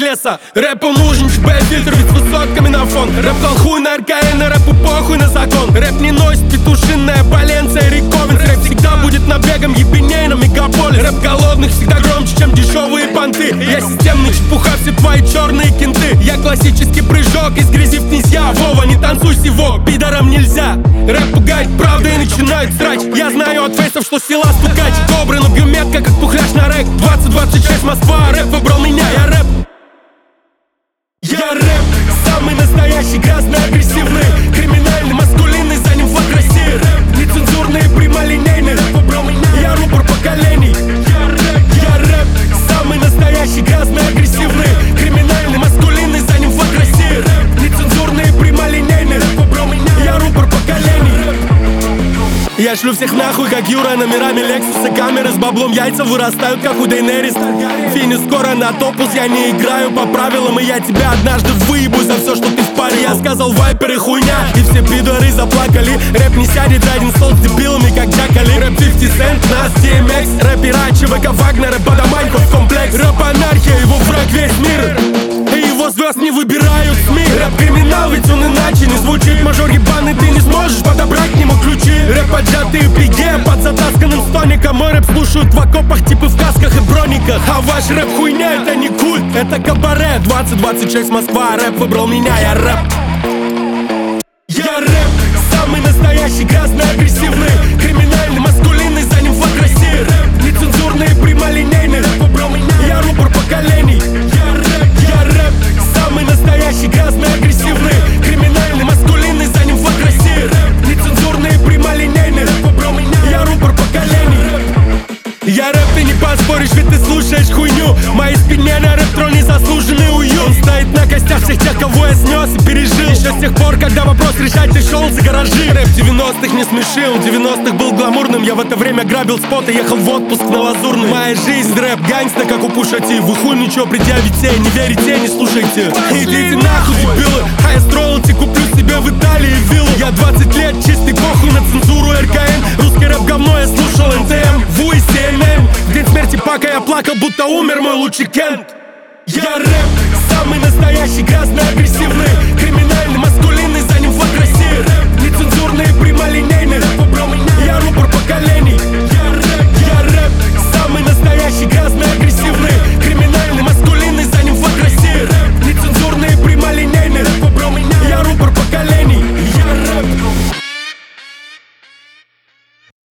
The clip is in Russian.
леса. Рэпу нужен ЧБ-фильтр, ведь с высотками на фон. Рэп колхуй на РКН, рэпу похуй на закон. Рэп не носит петушиная Валенция, Риковин. Рэп всегда будет набегом, ебеней на мегаполис. Рэп голодных всегда громче, чем дешевые понты. Я системный чепуха, все твои черные кенты. Я классический прыжок из грязи в князья. Вова, не танцуй сего, пидорам нельзя. Рэп пугает правда и начинают срач. Я знаю от фейсов, что сила стукач. Добрый, но бьюметка, как пухляш на рэк. 2026 Москва, рэп выбрал меня, я рэп. Я рэп, самый настоящий, грязный, агрессивный, криминальный, маскулинный, за ним флаг России. Рэп, нецензурный, прямолинейный, рэп выбрал меня, я рупор поколений. Я рэп, самый настоящий, грязный, агрессивный, криминальный, маскулинный, за ним флаг России. Рэп, нецензурный, прямолинейный, рэп выбрал меня, я рупор поколений. Я шлю всех нахуй, как Юра, номерами Лексуса. Камеры с баблом, яйца вырастают, как у Дейнерис. Финиш скоро на топус, я не играю по правилам. И я тебя однажды выебу за все, что ты в паре. Я сказал вайперы хуйня, и все пидоры заплакали. Рэп не сядет за один стол с дебилами, как Джакали. Рэп 50 Cent, нас DMX. Рэп Ирачи, ВК Вагнер, рэп Адаманьков комплекс. Рэп анархия, его враг весь мир. И его звезд не выбирают СМИ. Рэп криминал, ведь он иначе не звучит. Мажор ебаный, ты не сможешь подобрать к нему ключи. Рэп поджатые пиге под затасканным стоником. Мой рэп слушают в окопах, типы в касках и брониках. А ваш рэп хуйня, это не культ, это кабаре. 2026 Москва, рэп выбрал меня, я рэп. Я рэп, самый настоящий, грязный, агрессивный, криминальный, маскулинный, за ним флаг России. Рэп, нецензурный, прямолинейный, рэп выбрал меня, я рупор поколений. Я рэп, самый настоящий, грязный, агрессивный, криминальный, маскулинный, за ним флаг России. Рэп, нецензурный, прямолинейный, рэп выбрал меня, я рупор поколений. Я рэп, ты не поспоришь, ведь ты слушаешь хуйню. В моей спине на рэп-троне заслуженный уют. Он стоит на костях всех тех, кого я снес и пережил. Еще с тех пор, когда вопрос решать ты шел за гаражи. Рэп 90-х не смешил, 90-х был гламурным. Я в это время грабил спот и ехал в отпуск на Лазурный. Моя жизнь рэп гангста, как у Пуша Ти. Вы хуй ничего предъявите, не верите, не слушайте. Идите нахуй, дебилы, а я строил куплю себе в Италии виллу. Я 20 лет, чистый похуй на цензуру РКН. Русский рэп говно, я слушал НТМ, ВУ и CNN. В день смерти Пака я плакал, будто умер мой лучший Кент. Я рэп, самый настоящий, грязный, агрессивный,